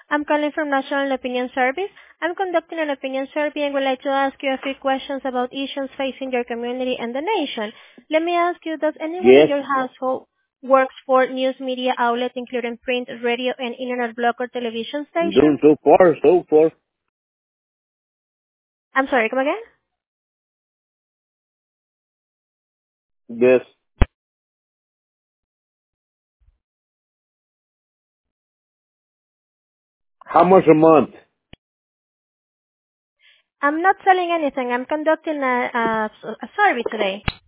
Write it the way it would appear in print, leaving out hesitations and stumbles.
I'm calling from National Opinion Service. I'm conducting an opinion survey and would like to ask you a few questions about issues facing your community and the nation. Let me ask you, does anyone in Yes. your household works for news media outlet, including print, radio, and internet blog or television I'm doing station? so far. I'm sorry, come again? Yes. How much a month? I'm not selling anything. I'm conducting a survey today.